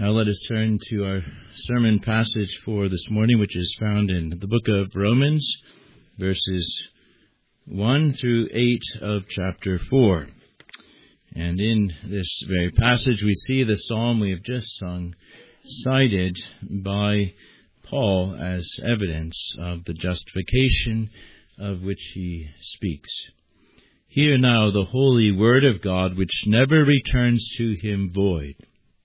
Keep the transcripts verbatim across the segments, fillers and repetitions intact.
Now let us turn to our sermon passage for this morning, which is found in the book of Romans, verses one through eight of chapter four. And in this very passage we see the psalm we have just sung cited by Paul as evidence of the justification of which he speaks. Hear now the holy word of God, which never returns to him void.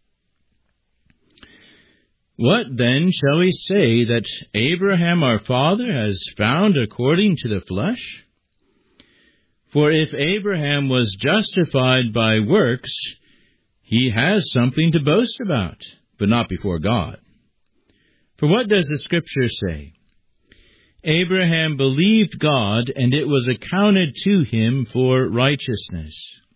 What then shall we say that Abraham our father has found according to the flesh? For if Abraham was justified by works, he has something to boast about, but not before God. For what does the Scripture say? Abraham believed God, and it was accounted to him for righteousness.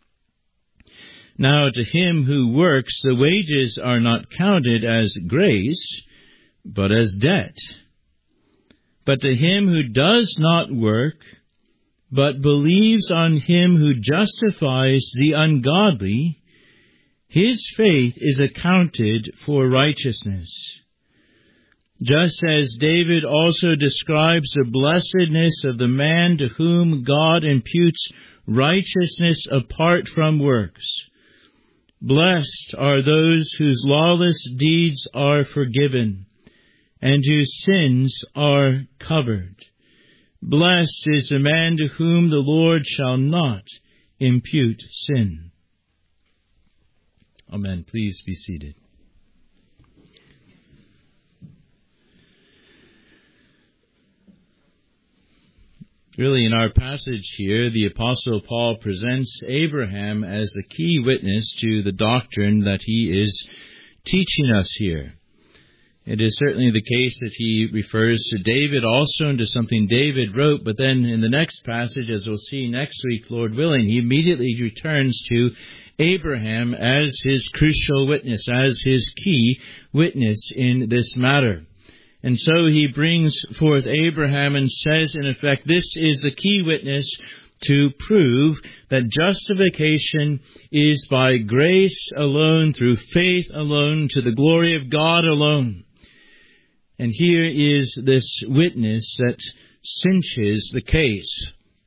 Now to him who works, the wages are not counted as grace, but as debt. But to him who does not work, but believes on him who justifies the ungodly, his faith is accounted for righteousness. Just as David also describes the blessedness of the man to whom God imputes righteousness apart from works. Blessed are those whose lawless deeds are forgiven, and whose sins are covered. Blessed is the man to whom the Lord shall not impute sin. Amen. Please be seated. Really, in our passage here, the Apostle Paul presents Abraham as a key witness to the doctrine that he is teaching us here. It is certainly the case that he refers to David also and to something David wrote, but then in the next passage, as we'll see next week, Lord willing, he immediately returns to Abraham as his crucial witness, as his key witness in this matter. And so he brings forth Abraham and says, in effect, this is the key witness to prove that justification is by grace alone, through faith alone, to the glory of God alone. And here is this witness that cinches the case.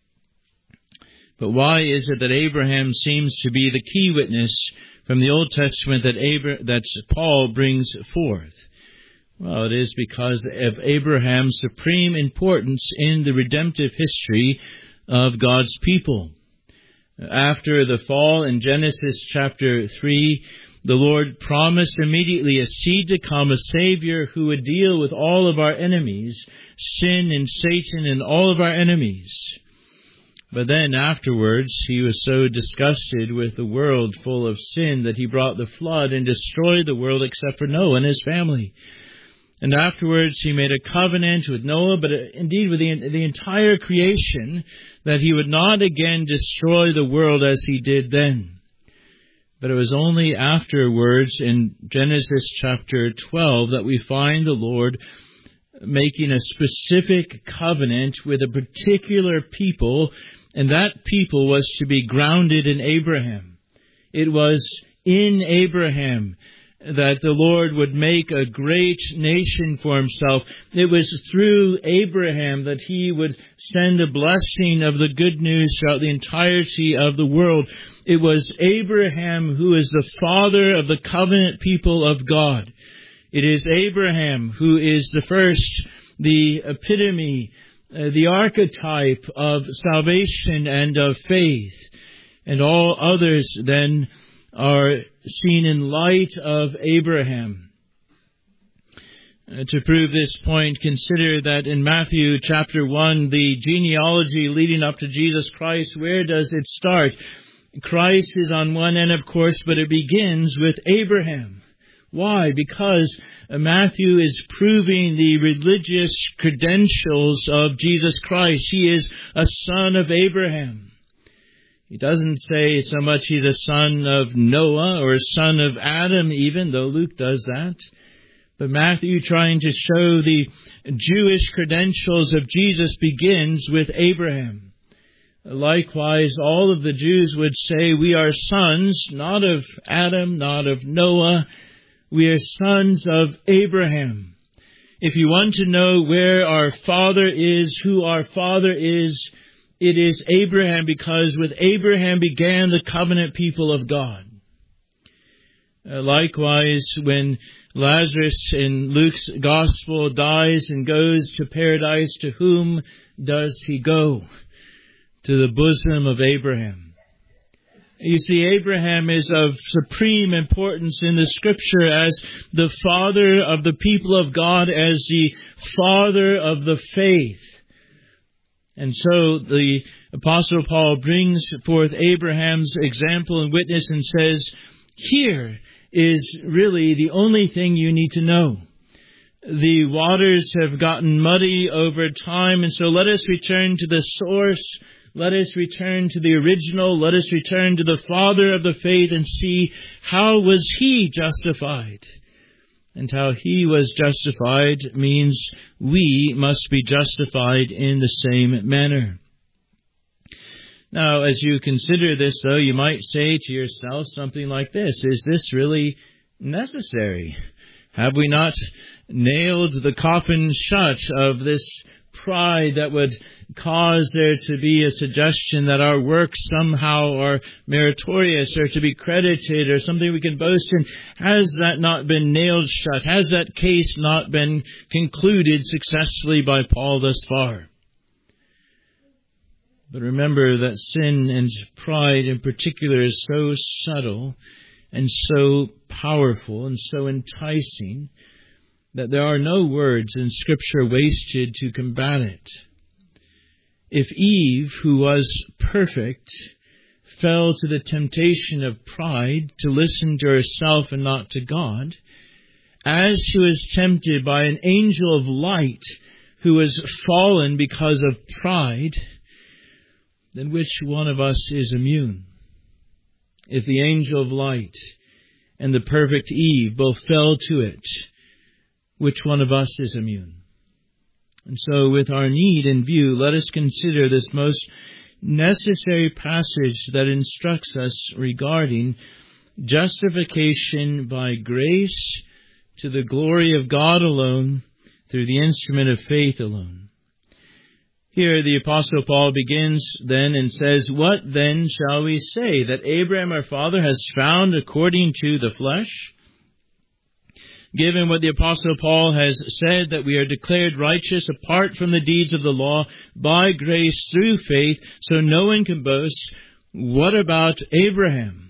But why is it that Abraham seems to be the key witness from the Old Testament that Abra- that Paul brings forth? Well, it is because of Abraham's supreme importance in the redemptive history of God's people. After the fall in Genesis chapter three, the Lord promised immediately a seed to come, a Savior who would deal with all of our enemies, sin and Satan and all of our enemies. But then afterwards, he was so disgusted with the world full of sin that he brought the flood and destroyed the world except for Noah and his family. And afterwards, he made a covenant with Noah, but indeed with the, the entire creation, that he would not again destroy the world as he did then. But it was only afterwards in Genesis chapter twelve that we find the Lord making a specific covenant with a particular people, and that people was to be grounded in Abraham. It was in Abraham that the Lord would make a great nation for himself. It was through Abraham that he would send a blessing of the good news throughout the entirety of the world. It was Abraham who is the father of the covenant people of God. It is Abraham who is the first, the epitome, uh, the archetype of salvation and of faith. And all others then are seen in light of Abraham. Uh, to prove this point, consider that in Matthew chapter one, the genealogy leading up to Jesus Christ, where does it start? Christ is on one end, of course, but it begins with Abraham. Why? Because uh, Matthew is proving the religious credentials of Jesus Christ. He is a son of Abraham. He doesn't say so much he's a son of Noah or a son of Adam even, though Luke does that. But Matthew, trying to show the Jewish credentials of Jesus, begins with Abraham. Likewise, all of the Jews would say we are sons, not of Adam, not of Noah. We are sons of Abraham. If you want to know where our father is, who our father is, it is Abraham, because with Abraham began the covenant people of God. Uh, likewise, when Lazarus in Luke's Gospel dies and goes to paradise, to whom does he go? To the bosom of Abraham. You see, Abraham is of supreme importance in the Scripture as the father of the people of God, as the father of the faith. And so the Apostle Paul brings forth Abraham's example and witness and says, here is really the only thing you need to know. The waters have gotten muddy over time, and so let us return to the source. Let us return to the original. Let us return to the father of the faith and see how was he justified. And how he was justified means we must be justified in the same manner. Now, as you consider this, though, you might say to yourself something like this: is this really necessary? Have we not nailed the coffin shut of this pride that would cause there to be a suggestion that our works somehow are meritorious or to be credited or something we can boast in? Has that not been nailed shut? Has that case not been concluded successfully by Paul thus far? But remember that sin and pride in particular is so subtle and so powerful and so enticing that there are no words in Scripture wasted to combat it. If Eve, who was perfect, fell to the temptation of pride to listen to herself and not to God, as she was tempted by an angel of light who was fallen because of pride, then which one of us is immune? If the angel of light and the perfect Eve both fell to it, which one of us is immune? And so, with our need in view, let us consider this most necessary passage that instructs us regarding justification by grace to the glory of God alone, through the instrument of faith alone. Here the Apostle Paul begins then and says, "What then shall we say? That Abraham our father has found according to the flesh?" Given what the Apostle Paul has said, that we are declared righteous apart from the deeds of the law, by grace through faith, so no one can boast, what about Abraham?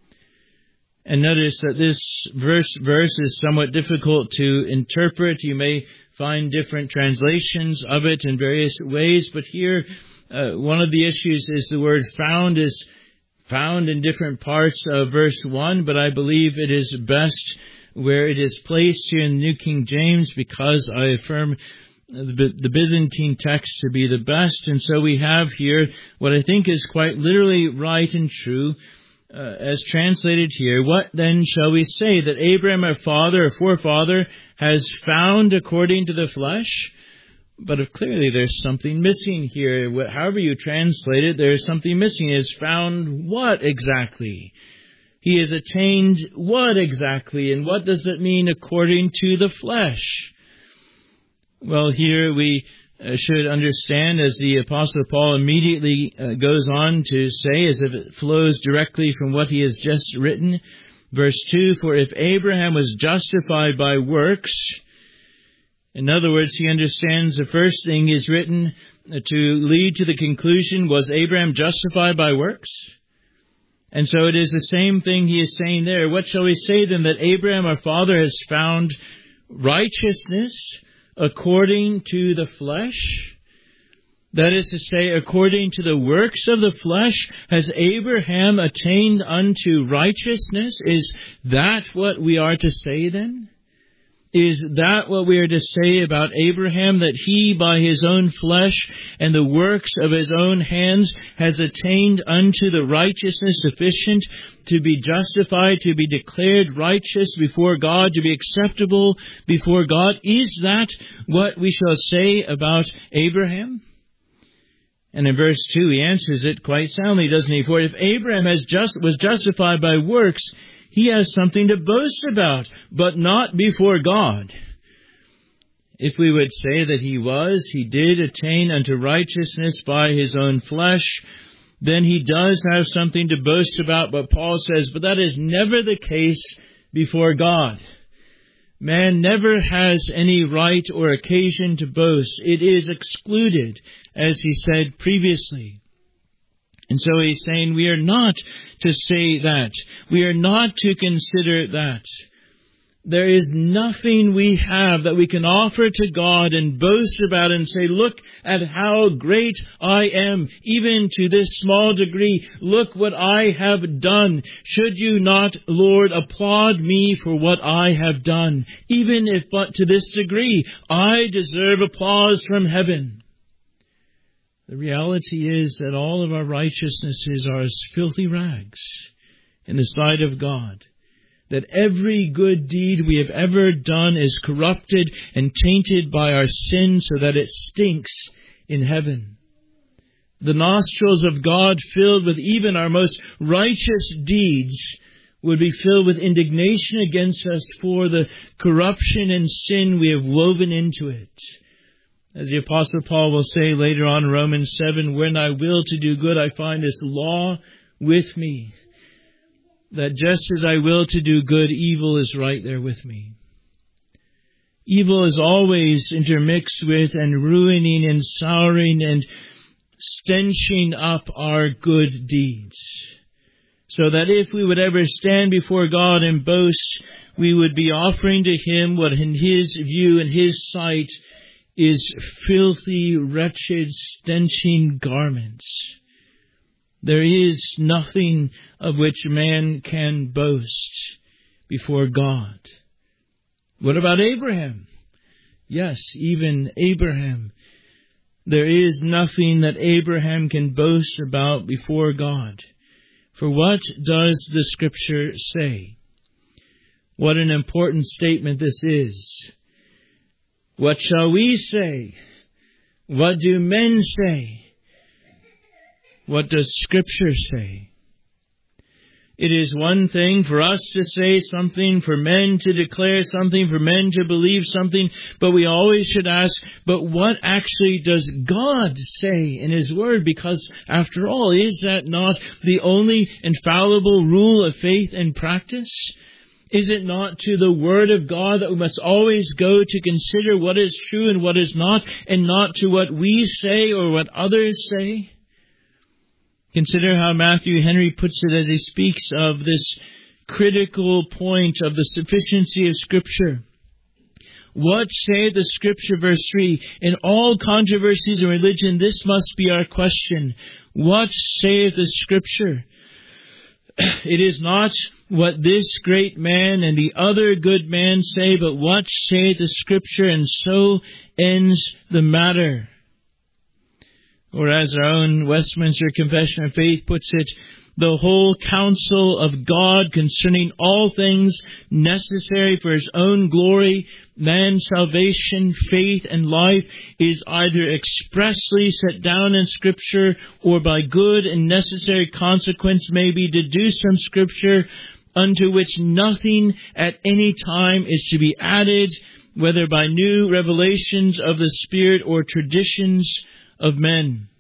And notice that this verse, verse is somewhat difficult to interpret. You may find different translations of it in various ways, but here uh, one of the issues is the word found is found in different parts of verse one, but I believe it is best where it is placed here in the New King James, because I affirm the, the Byzantine text to be the best. And so we have here what I think is quite literally right and true, uh, as translated here. What then shall we say? That Abraham our father, our forefather, has found according to the flesh? But if clearly there's something missing here. However you translate it, there's something missing. He has found what exactly? He has attained what exactly? And what does it mean according to the flesh? Well, here we uh, should understand, as the Apostle Paul immediately uh, goes on to say, as if it flows directly from what he has just written, verse two, "For if Abraham was justified by works," in other words, he understands the first thing is written to lead to the conclusion, was Abraham justified by works? And so it is the same thing he is saying there. What shall we say then? That Abraham our father has found righteousness according to the flesh? That is to say, according to the works of the flesh, has Abraham attained unto righteousness? Is that what we are to say then? Is that what we are to say about Abraham, that he by his own flesh and the works of his own hands has attained unto the righteousness sufficient to be justified, to be declared righteous before God, to be acceptable before God? Is that what we shall say about Abraham? And in verse two he answers it quite soundly, doesn't he? For if Abraham has just was justified by works, he has something to boast about, but not before God. If we would say that he was, he did attain unto righteousness by his own flesh, then he does have something to boast about, but Paul says, but that is never the case before God. Man never has any right or occasion to boast. It is excluded, as he said previously. And so he's saying we are not to say that. We are not to consider that. There is nothing we have that we can offer to God and boast about and say, look at how great I am, even to this small degree. Look what I have done. Should you not, Lord, applaud me for what I have done? Even if but to this degree, I deserve applause from heaven. The reality is that all of our righteousnesses are as filthy rags in the sight of God. That every good deed we have ever done is corrupted and tainted by our sin so that it stinks in heaven. The nostrils of God filled with even our most righteous deeds would be filled with indignation against us for the corruption and sin we have woven into it. As the Apostle Paul will say later on in Romans seven, when I will to do good, I find this law with me, that just as I will to do good, evil is right there with me. Evil is always intermixed with and ruining and souring and stenching up our good deeds. So that if we would ever stand before God and boast, we would be offering to Him what in His view and His sight is filthy, wretched, stenching garments. There is nothing of which man can boast before God. What about Abraham? Yes, even Abraham. There is nothing that Abraham can boast about before God. For what does the Scripture say? What an important statement this is. What shall we say? What do men say? What does Scripture say? It is one thing for us to say something, for men to declare something, for men to believe something, but we always should ask, but what actually does God say in His Word? Because after all, is that not the only infallible rule of faith and practice? Is it not to the Word of God that we must always go to consider what is true and what is not, and not to what we say or what others say? Consider how Matthew Henry puts it as he speaks of this critical point of the sufficiency of Scripture. What saith the Scripture, verse three? In all controversies in religion, this must be our question. What saith the Scripture? It is not what this great man and the other good man say, but what saith the Scripture, and so ends the matter. Or as our own Westminster Confession of Faith puts it, the whole counsel of God concerning all things necessary for His own glory, man's salvation, faith, and life is either expressly set down in Scripture, or by good and necessary consequence may be deduced from Scripture, unto which nothing at any time is to be added, whether by new revelations of the Spirit or traditions of men.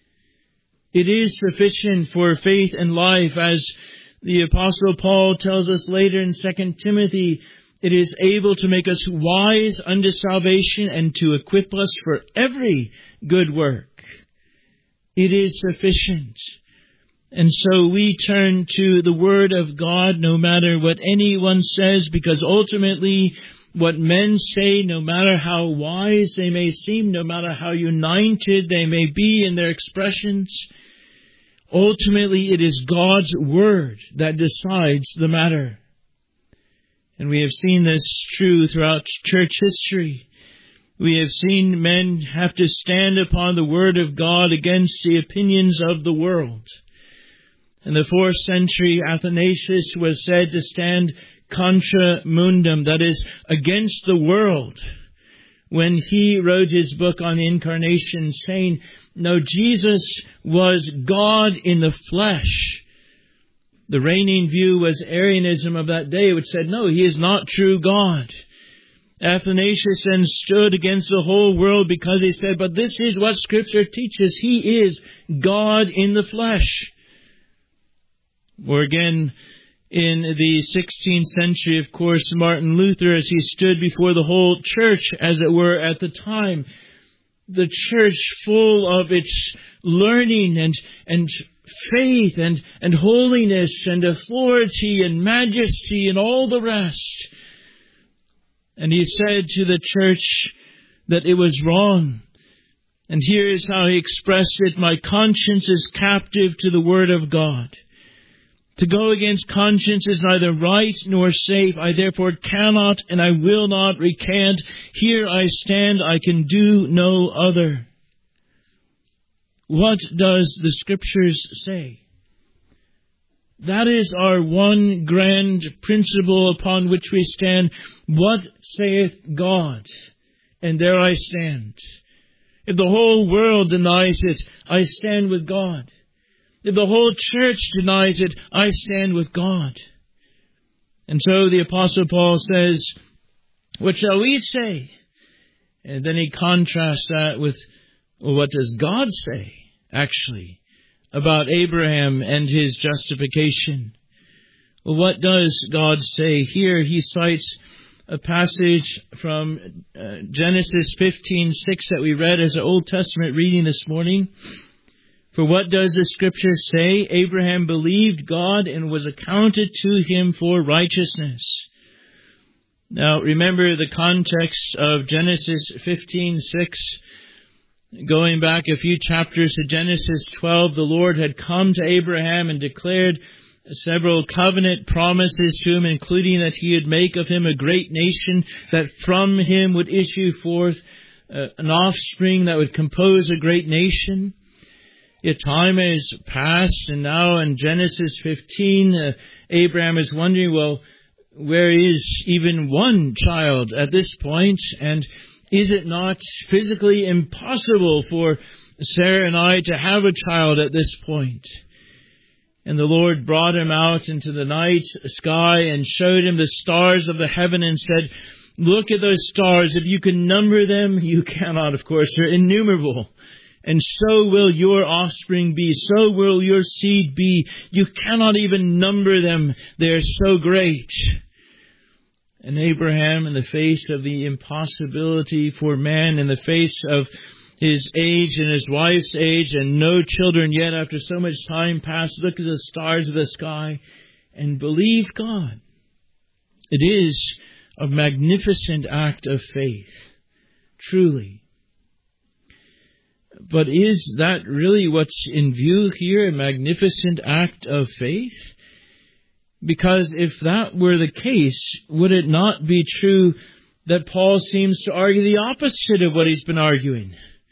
It is sufficient for faith and life, as the Apostle Paul tells us later in Second Timothy. It is able to make us wise unto salvation and to equip us for every good work. It is sufficient. And so we turn to the Word of God no matter what anyone says, because ultimately what men say, no matter how wise they may seem, no matter how united they may be in their expressions, ultimately it is God's Word that decides the matter. And we have seen this true throughout church history. We have seen men have to stand upon the Word of God against the opinions of the world. In the fourth century, Athanasius was said to stand contra mundum, that is, against the world, when he wrote his book on incarnation, saying, no, Jesus was God in the flesh, The reigning view was Arianism of that day, which said, no, he is not true God. Athanasius then stood against the whole world because he said, but this is what Scripture teaches. He is God in the flesh. Or again, in the sixteenth century, of course, Martin Luther, as he stood before the whole church, as it were, at the time, the church full of its learning and, and faith and, and holiness and authority and majesty and all the rest. And he said to the church that it was wrong. And here is how he expressed it: my conscience is captive to the Word of God. To go against conscience is neither right nor safe. I therefore cannot and I will not recant. Here I stand, I can do no other. What does the Scriptures say? That is our one grand principle upon which we stand. What saith God? And there I stand. If the whole world denies it, I stand with God. If the whole church denies it, I stand with God. And so the Apostle Paul says, what shall we say? And then he contrasts that with, well, what does God say, actually, about Abraham and his justification? Well, what does God say? Here he cites a passage from uh, Genesis fifteen six that we read as an Old Testament reading this morning. For what does the Scripture say? Abraham believed God and was accounted to him for righteousness. Now, remember the context of Genesis fifteen six. Going back a few chapters to Genesis twelve, the Lord had come to Abraham and declared several covenant promises to him, including that he would make of him a great nation, that from him would issue forth uh, an offspring that would compose a great nation. Yet time has passed, and now in Genesis fifteen, uh, Abraham is wondering, well, where is even one child at this point? And is it not physically impossible for Sarah and I to have a child at this point? And the Lord brought him out into the night sky and showed him the stars of the heaven and said, look at those stars. If you can number them, you cannot, of course. They're innumerable. And so will your offspring be. So will your seed be. You cannot even number them. They are so great. And Abraham, in the face of the impossibility for man, in the face of his age and his wife's age and no children yet after so much time passed, look at the stars of the sky and believe God. It is a magnificent act of faith, truly. But is that really what's in view here, a magnificent act of faith? Because if that were the case, would it not be true that Paul seems to argue the opposite of what he's been arguing?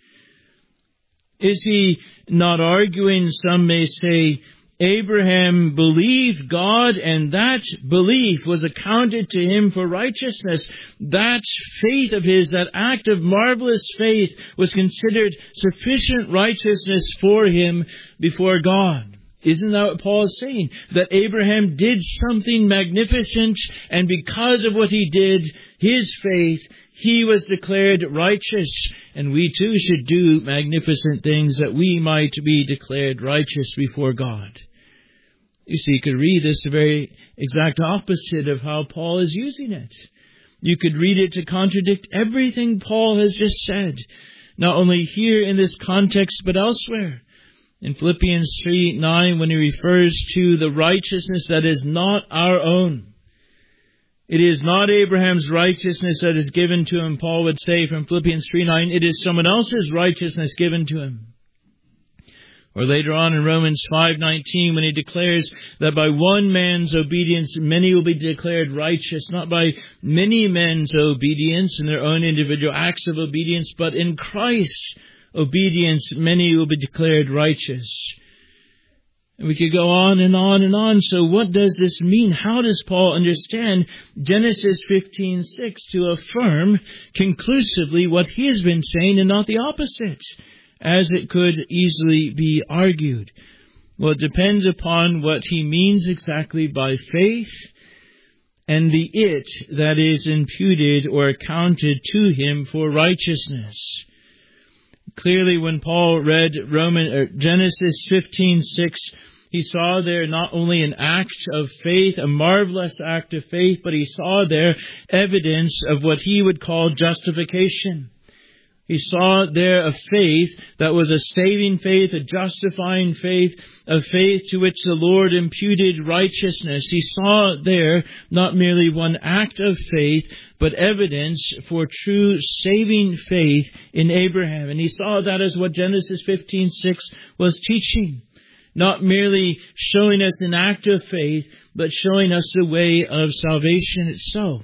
Is he not arguing, some may say, Abraham believed God and that belief was accounted to him for righteousness. That faith of his, that act of marvelous faith, was considered sufficient righteousness for him before God. Isn't that what Paul is saying? That Abraham did something magnificent, and because of what he did, his faith, he was declared righteous. And we too should do magnificent things that we might be declared righteous before God. You see, you could read this the very exact opposite of how Paul is using it. You could read it to contradict everything Paul has just said, not only here in this context, but elsewhere. In Philippians three nine, when he refers to the righteousness that is not our own. It is not Abraham's righteousness that is given to him, Paul would say from Philippians three nine. It is someone else's righteousness given to him. Or later on in Romans five nineteen, when he declares that by one man's obedience many will be declared righteous, not by many men's obedience in their own individual acts of obedience, but in Christ's obedience many will be declared righteous. And we could go on and on and on. So what does this mean? How does Paul understand Genesis fifteen six to affirm conclusively what he has been saying and not the opposite, as it could easily be argued? Well, it depends upon what he means exactly by faith and the it that is imputed or accounted to him for righteousness. Clearly, when Paul read Roman or Genesis fifteen six, he saw there not only an act of faith, a marvelous act of faith, but he saw there evidence of what he would call justification. He saw there a faith that was a saving faith, a justifying faith, a faith to which the Lord imputed righteousness. He saw there not merely one act of faith, but evidence for true saving faith in Abraham. And he saw that as what Genesis fifteen six was teaching. Not merely showing us an act of faith, but showing us the way of salvation itself.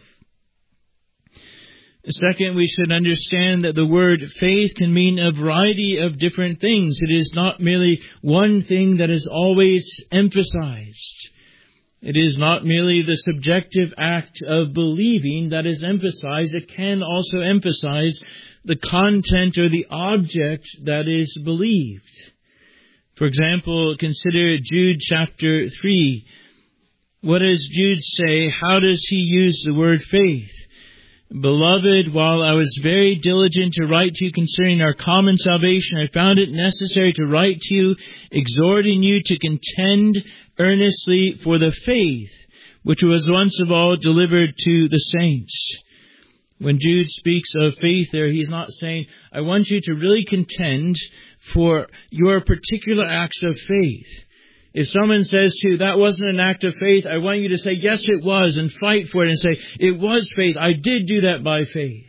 Second, we should understand that the word faith can mean a variety of different things. It is not merely one thing that is always emphasized. It is not merely the subjective act of believing that is emphasized. It can also emphasize the content or the object that is believed. For example, consider Jude chapter three. What does Jude say? How does he use the word faith? Beloved, while I was very diligent to write to you concerning our common salvation, I found it necessary to write to you, exhorting you to contend earnestly for the faith which was once of all delivered to the saints. When Jude speaks of faith there, he's not saying, I want you to really contend for your particular acts of faith. If someone says to you, that wasn't an act of faith, I want you to say, yes, it was, and fight for it and say, it was faith. I did do that by faith.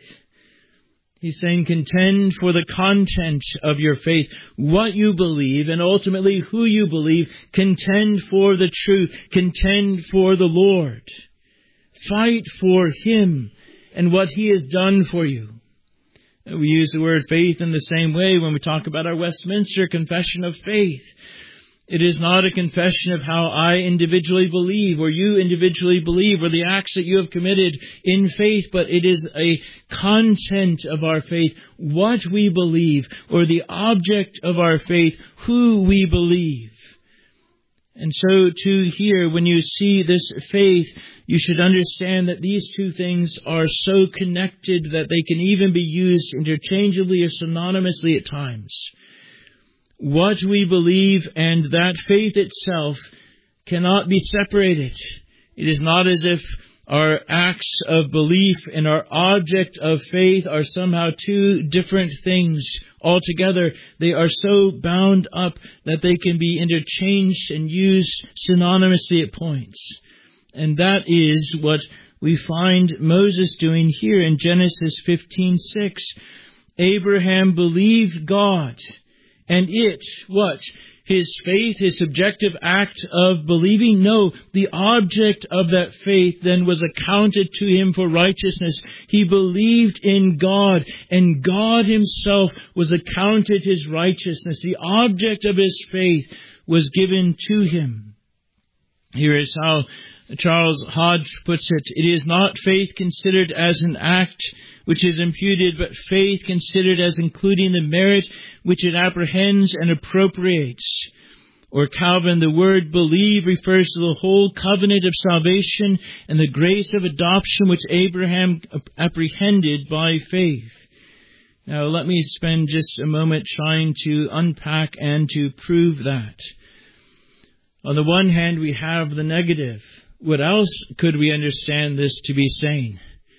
He's saying, contend for the content of your faith, what you believe, and ultimately who you believe. Contend for the truth. Contend for the Lord. Fight for Him and what He has done for you. We use the word faith in the same way when we talk about our Westminster Confession of Faith. It is not a confession of how I individually believe or you individually believe or the acts that you have committed in faith, but it is a content of our faith, what we believe, or the object of our faith, who we believe. And so too here, when you see this faith, you should understand that these two things are so connected that they can even be used interchangeably or synonymously at times. What we believe and that faith itself cannot be separated. It is not as if our acts of belief and our object of faith are somehow two different things altogether. They are so bound up that they can be interchanged and used synonymously at points. And that is what we find Moses doing here in Genesis fifteen six. Abraham believed God. And it, what? His faith, his subjective act of believing? No, the object of that faith then was accounted to him for righteousness. He believed in God, and God Himself was accounted his righteousness. The object of his faith was given to him. Here is how Charles Hodge puts it. It is not faith considered as an act which is imputed, but faith considered as including the merit which it apprehends and appropriates. Or Calvin, the word believe refers to the whole covenant of salvation and the grace of adoption which Abraham apprehended by faith. Now let me spend just a moment trying to unpack and to prove that. On the one hand, we have the negative. What else could we understand this to be saying?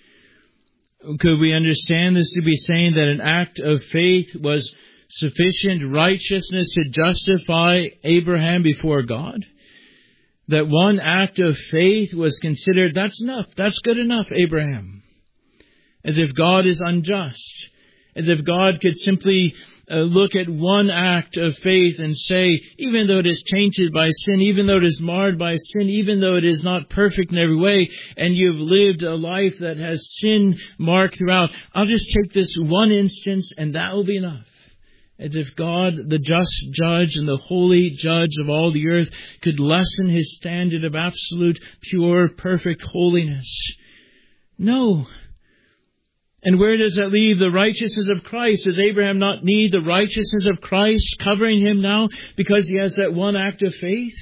Could we understand this to be saying that an act of faith was sufficient righteousness to justify Abraham before God? That one act of faith was considered, that's enough, that's good enough, Abraham. As if God is unjust. As if God could simply uh, look at one act of faith and say, even though it is tainted by sin, even though it is marred by sin, even though it is not perfect in every way, and you've lived a life that has sin marked throughout, I'll just take this one instance and that will be enough. As if God, the just judge and the holy judge of all the earth, could lessen His standard of absolute, pure, perfect holiness. No. And where does that leave the righteousness of Christ? Does Abraham not need the righteousness of Christ covering him now because he has that one act of faith?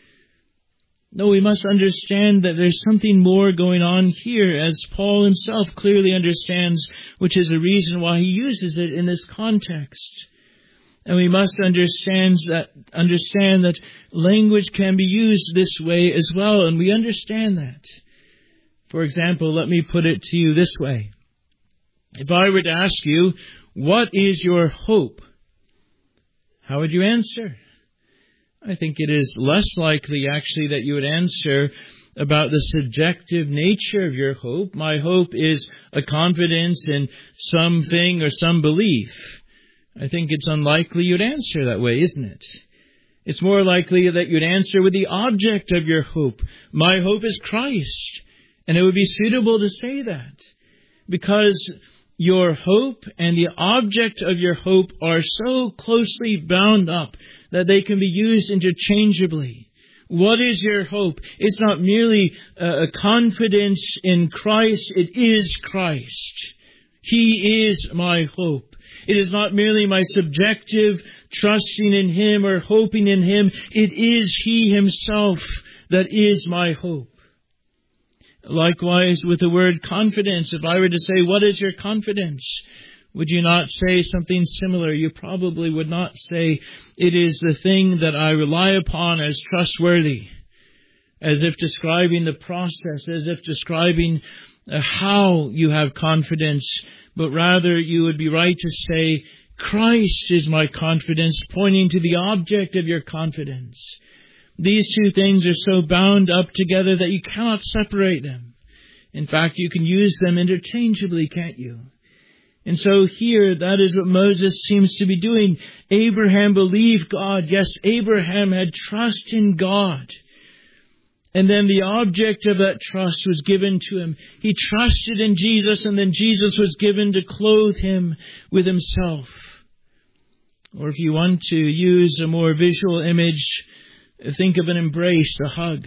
No, we must understand that there's something more going on here, as Paul himself clearly understands, which is the reason why he uses it in this context. And we must understand that, understand that language can be used this way as well, and we understand that. For example, let me put it to you this way. If I were to ask you, what is your hope? How would you answer? I think it is less likely, actually, that you would answer about the subjective nature of your hope. My hope is a confidence in something or some belief. I think it's unlikely you'd answer that way, isn't it? It's more likely that you'd answer with the object of your hope. My hope is Christ. And it would be suitable to say that, because your hope and the object of your hope are so closely bound up that they can be used interchangeably. What is your hope? It's not merely a confidence in Christ. It is Christ. He is my hope. It is not merely my subjective trusting in Him or hoping in Him. It is He Himself that is my hope. Likewise, with the word confidence, if I were to say, what is your confidence? Would you not say something similar? You probably would not say, it is the thing that I rely upon as trustworthy, as if describing the process, as if describing uh, how you have confidence, but rather you would be right to say, Christ is my confidence, pointing to the object of your confidence. These two things are so bound up together that you cannot separate them. In fact, you can use them interchangeably, can't you? And so here, that is what Moses seems to be doing. Abraham believed God. Yes, Abraham had trust in God. And then the object of that trust was given to him. He trusted in Jesus, and then Jesus was given to clothe him with Himself. Or if you want to use a more visual image, think of an embrace, a hug.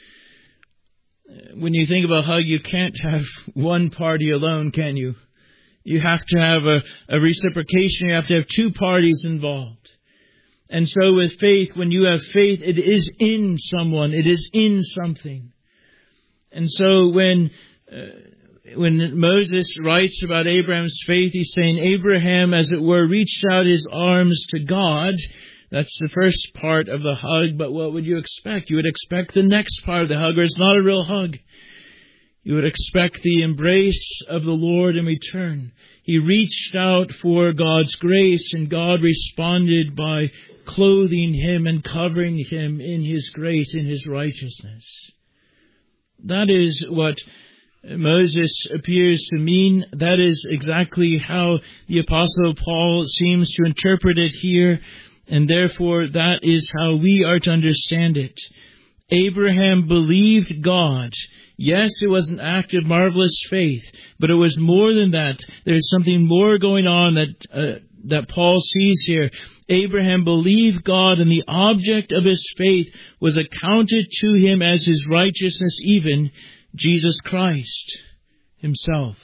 When you think of a hug, you can't have one party alone, can you? You have to have a, a reciprocation. You have to have two parties involved. And so with faith, when you have faith, it is in someone. It is in something. And so when uh, when Moses writes about Abraham's faith, he's saying Abraham, as it were, reached out his arms to God. That's the first part of the hug, but what would you expect? You would expect the next part of the hug, or it's not a real hug. You would expect the embrace of the Lord in return. He reached out for God's grace, and God responded by clothing him and covering him in His grace, in His righteousness. That is what Moses appears to mean. That is exactly how the Apostle Paul seems to interpret it here. And therefore, that is how we are to understand it. Abraham believed God. Yes, it was an act of marvelous faith, but it was more than that. There's something more going on that uh, that Paul sees here. Abraham believed God, and the object of his faith was accounted to him as his righteousness, even Jesus Christ Himself.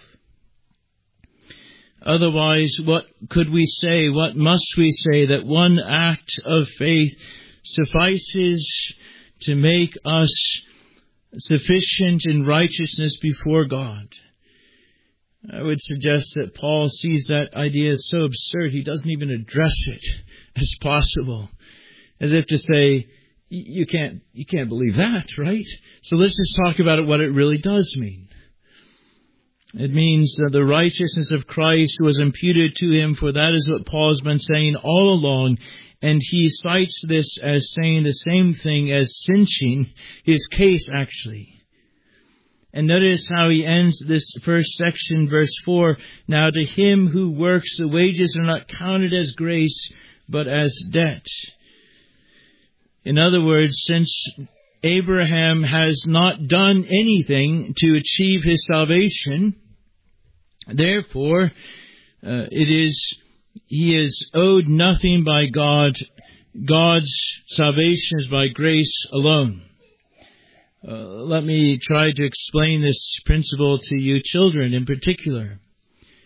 Otherwise, what could we say? What must we say? That one act of faith suffices to make us sufficient in righteousness before God. I would suggest that Paul sees that idea as so absurd, he doesn't even address it as possible. As if to say, you can't, you can't believe that, right? So let's just talk about it, what it really does mean. It means that the righteousness of Christ was imputed to him, for that is what Paul has been saying all along. And he cites this as saying the same thing as cinching his case, actually. And notice how he ends this first section, verse four. Now to him who works, the wages are not counted as grace, but as debt. In other words, since Abraham has not done anything to achieve his salvation, therefore, uh, it is he is owed nothing by God. God's salvation is by grace alone. Uh, let me try to explain this principle to you children in particular.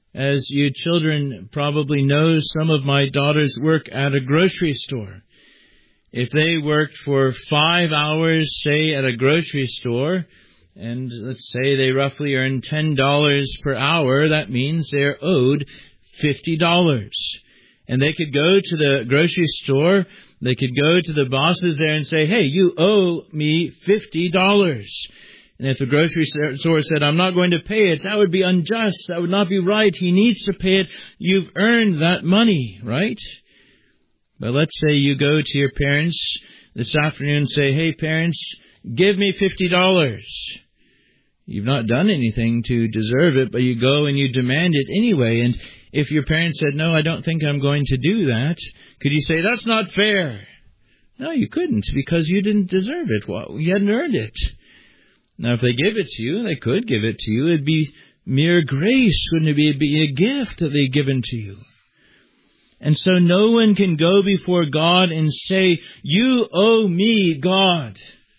As you children probably know, some of my daughters work at a grocery store. If they worked for five hours, say, at a grocery store, and let's say they roughly earn ten dollars per hour, that means they're owed fifty dollars. And they could go to the grocery store, they could go to the bosses there and say, hey, you owe me fifty dollars. And if the grocery store said, I'm not going to pay it, that would be unjust. That would not be right. He needs to pay it. You've earned that money, right? But let's say you go to your parents this afternoon and say, hey, parents, give me fifty dollars. You've not done anything to deserve it, but you go and you demand it anyway. And if your parents said, no, I don't think I'm going to do that, could you say, that's not fair? No, you couldn't, because you didn't deserve it. Well, you hadn't earned it. Now, if they give it to you, they could give it to you. It'd be mere grace. Wouldn't it be, it'd be a gift that they've given to you? And so no one can go before God and say, you owe me, God.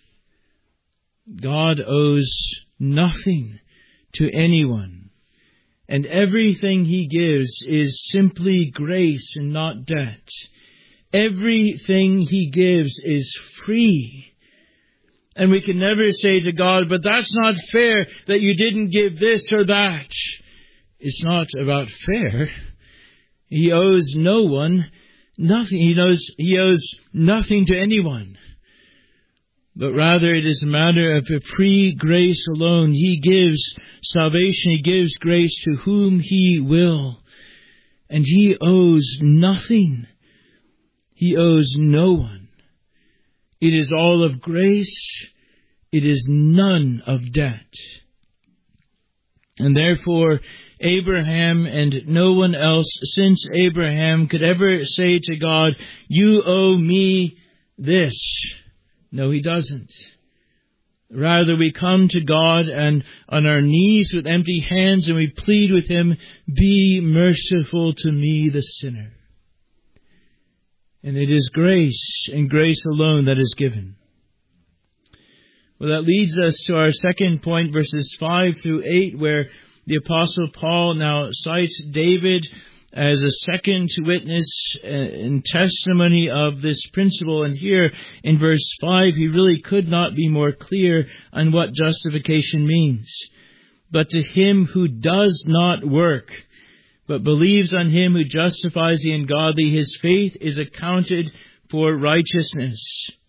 God owes nothing to anyone. And everything He gives is simply grace and not debt. Everything He gives is free. And we can never say to God, but that's not fair that you didn't give this or that. It's not about fair. He owes no one nothing. He knows He owes nothing to anyone. But rather it is a matter of a free grace alone. He gives salvation. He gives grace to whom He will. And He owes nothing. He owes no one. It is all of grace. It is none of debt. And therefore, Abraham and no one else since Abraham could ever say to God, you owe me this. No, he doesn't. Rather, we come to God and on our knees with empty hands and we plead with Him, be merciful to me, the sinner. And it is grace and grace alone that is given. Well, that leads us to our second point, verses five through eight, where the Apostle Paul now cites David as a second witness in testimony of this principle. And here in verse five, he really could not be more clear on what justification means. But to him who does not work, but believes on Him who justifies the ungodly, his faith is accounted for righteousness.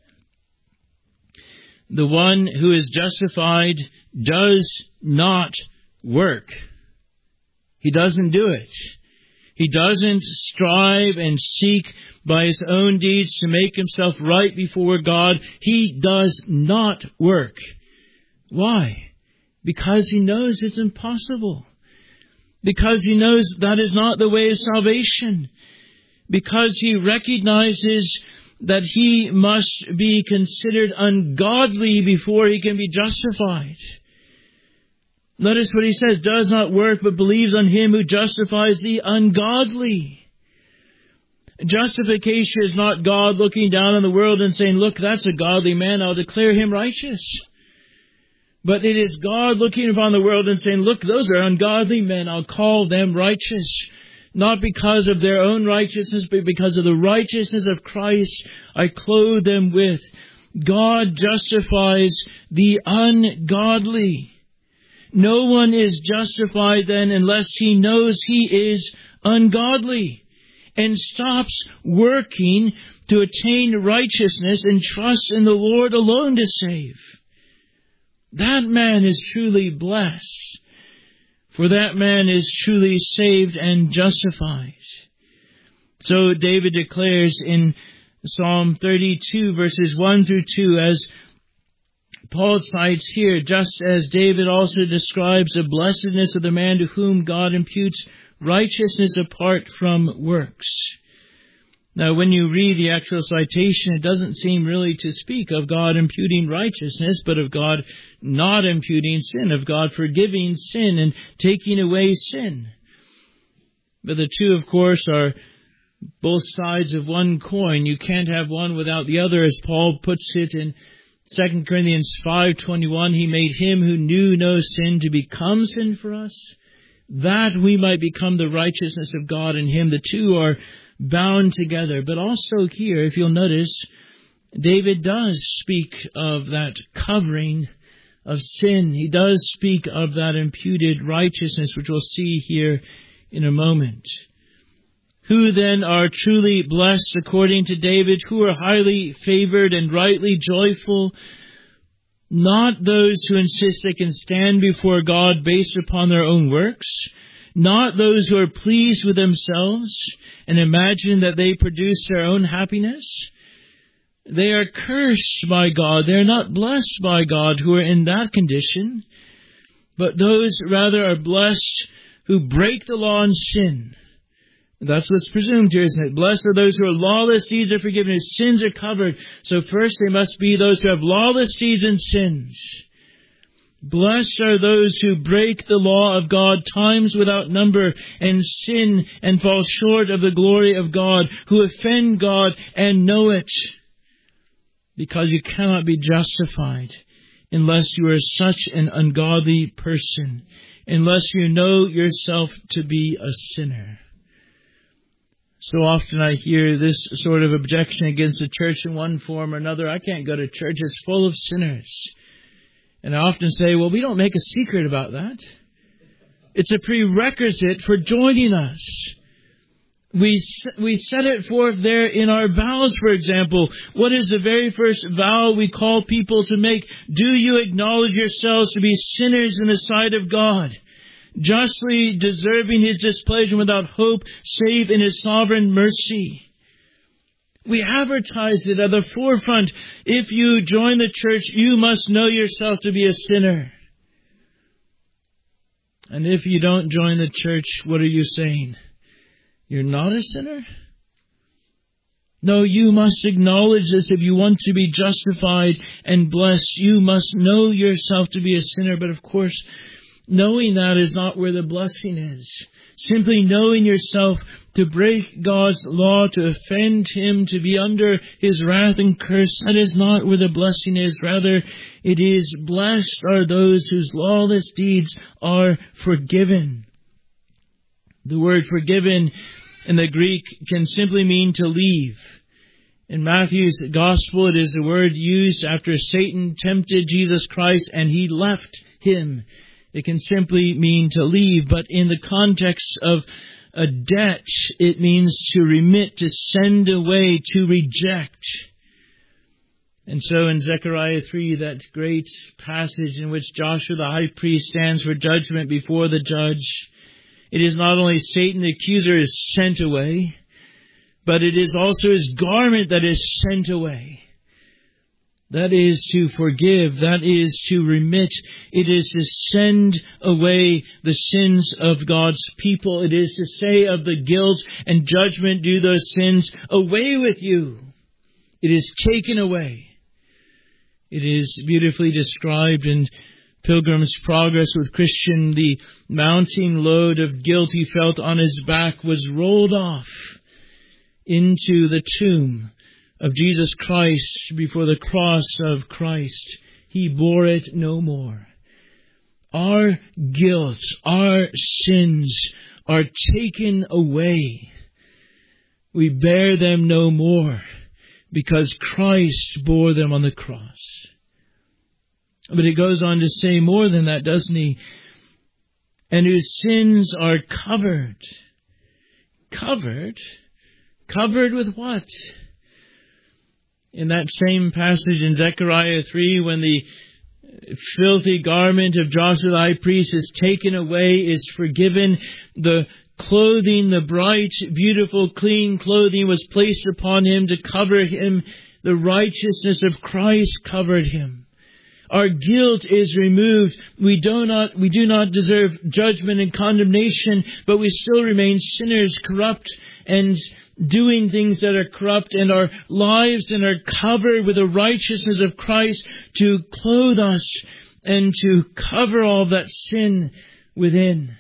The one who is justified does not work. He doesn't do it. He doesn't strive and seek by his own deeds to make himself right before God. He does not work. Why? Because he knows it's impossible. Because he knows that is not the way of salvation. Because he recognizes that he must be considered ungodly before he can be justified. Notice what he says, does not work, but believes on Him who justifies the ungodly. Justification is not God looking down on the world and saying, look, that's a godly man, I'll declare him righteous. But it is God looking upon the world and saying, look, those are ungodly men, I'll call them righteous. Not because of their own righteousness, but because of the righteousness of Christ, I clothe them with. God justifies the ungodly. No one is justified then unless he knows he is ungodly and stops working to attain righteousness and trusts in the Lord alone to save. That man is truly blessed, for that man is truly saved and justified. So David declares in Psalm thirty-two, verses one through two, as Paul cites here, just as David also describes the blessedness of the man to whom God imputes righteousness apart from works. Now, when you read the actual citation, it doesn't seem really to speak of God imputing righteousness, but of God not imputing sin, of God forgiving sin and taking away sin. But the two, of course, are both sides of one coin. You can't have one without the other, as Paul puts it in Second Corinthians five twenty-one. He made Him who knew no sin to become sin for us, that we might become the righteousness of God in Him. The two are bound together. But also here, if you'll notice, David does speak of that covering of sin. He does speak of that imputed righteousness, which we'll see here in a moment. Who then are truly blessed according to David, who are highly favored and rightly joyful? Not those who insist they can stand before God based upon their own works, not those who are pleased with themselves and imagine that they produce their own happiness. They are cursed by God. They are not blessed by God who are in that condition, but those rather are blessed who break the law and sin. That's what's presumed here, isn't it? Blessed are those who are lawless, deeds are forgiven, whose sins are covered. So first they must be those who have lawless deeds and sins. Blessed are those who break the law of God times without number and sin and fall short of the glory of God, who offend God and know it. Because you cannot be justified unless you are such an ungodly person, unless you know yourself to be a sinner. So often I hear this sort of objection against the church in one form or another. I can't go to church. It's full of sinners. And I often say, well, we don't make a secret about that. It's a prerequisite for joining us. We we set it forth there in our vows, for example. What is the very first vow we call people to make? Do you acknowledge yourselves to be sinners in the sight of God, justly deserving His displeasure without hope, save in His sovereign mercy? We advertise it at the forefront. If you join the church, you must know yourself to be a sinner. And if you don't join the church, what are you saying? You're not a sinner? No, you must acknowledge this if you want to be justified and blessed. You must know yourself to be a sinner. But of course, knowing that is not where the blessing is. Simply knowing yourself to break God's law, to offend Him, to be under His wrath and curse, that is not where the blessing is. Rather, it is, blessed are those whose lawless deeds are forgiven. The word forgiven in the Greek can simply mean to leave. In Matthew's Gospel, it is a word used after Satan tempted Jesus Christ and He left Him. It can simply mean to leave, but in the context of a debt, it means to remit, to send away, to reject. And so in Zechariah three, that great passage in which Joshua the high priest stands for judgment before the judge, it is not only Satan the accuser is sent away, but it is also his garment that is sent away. That is to forgive. That is to remit. It is to send away the sins of God's people. It is to say of the guilt and judgment due those sins, away with you. It is taken away. It is beautifully described in Pilgrim's Progress with Christian. The mounting load of guilt he felt on his back was rolled off into the tomb of Jesus Christ before the cross of Christ. He bore it no more. Our guilt, our sins are taken away. We bear them no more because Christ bore them on the cross. But he goes on to say more than that, doesn't he? And whose sins are covered. Covered? Covered with what? In that same passage in Zechariah three, when the filthy garment of Joshua the high priest is taken away, is forgiven, the clothing, the bright, beautiful, clean clothing was placed upon him to cover him. The righteousness of Christ covered him. Our guilt is removed. We do not, we do not deserve judgment and condemnation, but we still remain sinners, corrupt and doing things that are corrupt, and our lives and are covered with the righteousness of Christ to clothe us and to cover all that sin within.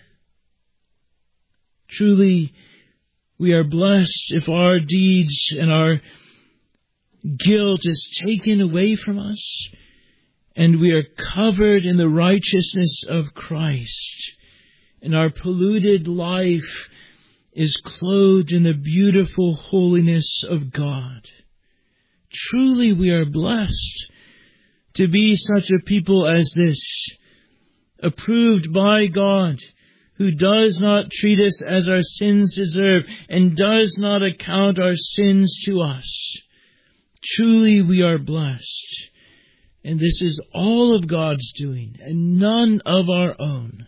Truly, we are blessed if our deeds and our guilt is taken away from us, and we are covered in the righteousness of Christ. and our polluted life is clothed in the beautiful holiness of God. Truly we are blessed to be such a people as this, approved by God, who does not treat us as our sins deserve and does not account our sins to us. Truly we are blessed. And this is all of God's doing and none of our own.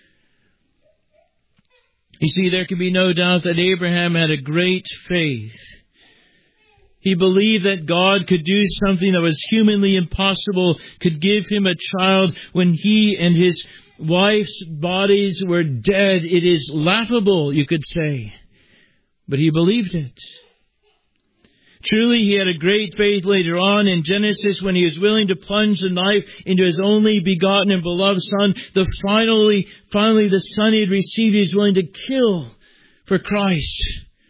You see, there can be no doubt that Abraham had a great faith. He believed that God could do something that was humanly impossible, could give him a child when he and his wife's bodies were dead. It is laughable, you could say. But he believed it. Truly, he had a great faith later on in Genesis when he was willing to plunge the knife into his only begotten and beloved son. The finally, finally the son he had received, he was willing to kill for Christ.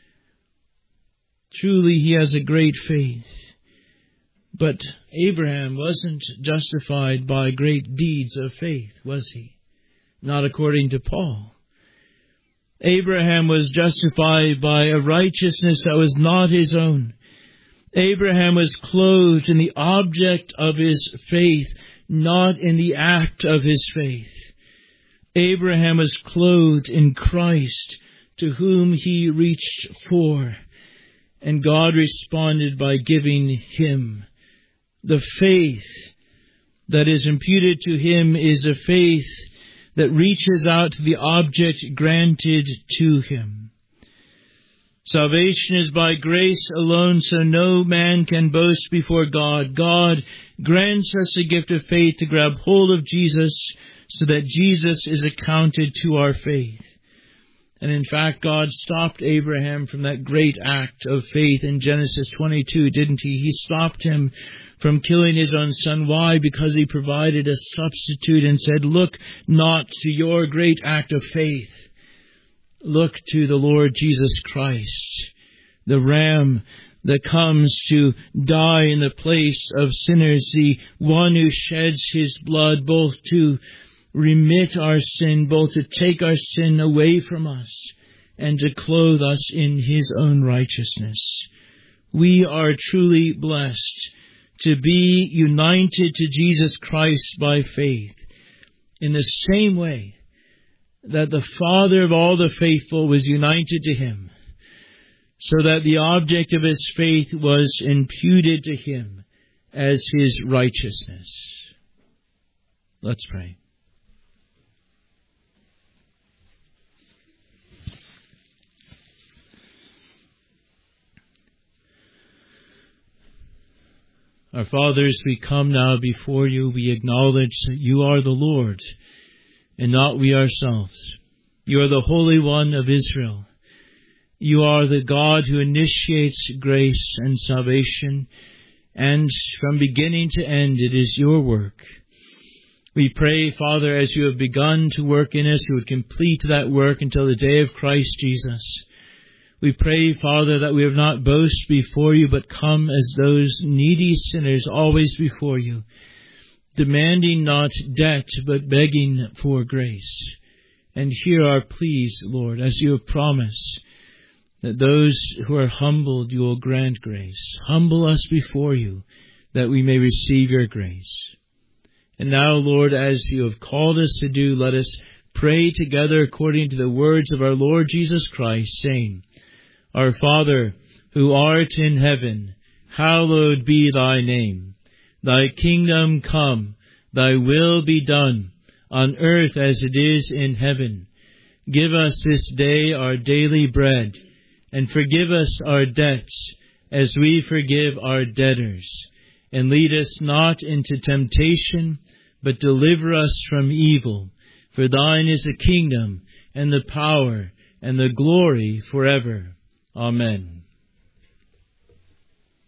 Truly, he has a great faith. But Abraham wasn't justified by great deeds of faith, was he? Not according to Paul. Abraham was justified by a righteousness that was not his own. Abraham was clothed in the object of his faith, not in the act of his faith. Abraham was clothed in Christ, to whom he reached for. And God responded by giving him. The faith that is imputed to him is a faith that reaches out to the object granted to him. Salvation is by grace alone, so no man can boast before God. God grants us the gift of faith to grab hold of Jesus so that Jesus is accounted to our faith. And in fact, God stopped Abraham from that great act of faith in Genesis twenty-two, didn't he? He stopped him from killing his own son. Why? Because he provided a substitute and said, look not to your great act of faith. Look to the Lord Jesus Christ, the Ram that comes to die in the place of sinners, the one who sheds his blood both to remit our sin, both to take our sin away from us and to clothe us in his own righteousness. We are truly blessed to be united to Jesus Christ by faith in the same way that the Father of all the faithful was united to him, so that the object of his faith was imputed to him as his righteousness. Let's pray. Our Father, as we come now before you, we acknowledge that you are the Lord, and not we ourselves. You are the Holy One of Israel. You are the God who initiates grace and salvation, and from beginning to end it is your work. We pray, Father, as you have begun to work in us, you would complete that work until the day of Christ Jesus. We pray, Father, that we have not boast before you, but come as those needy sinners always before you, demanding not debt, but begging for grace. And hear our pleas, Lord, as you have promised, that those who are humbled you will grant grace. Humble us before you, that we may receive your grace. And now, Lord, as you have called us to do, let us pray together according to the words of our Lord Jesus Christ, saying, Our Father, who art in heaven, hallowed be thy name. Thy kingdom come, thy will be done, on earth as it is in heaven. Give us this day our daily bread, and forgive us our debts, as we forgive our debtors. And lead us not into temptation, but deliver us from evil. For thine is the kingdom, and the power, and the glory forever. Amen.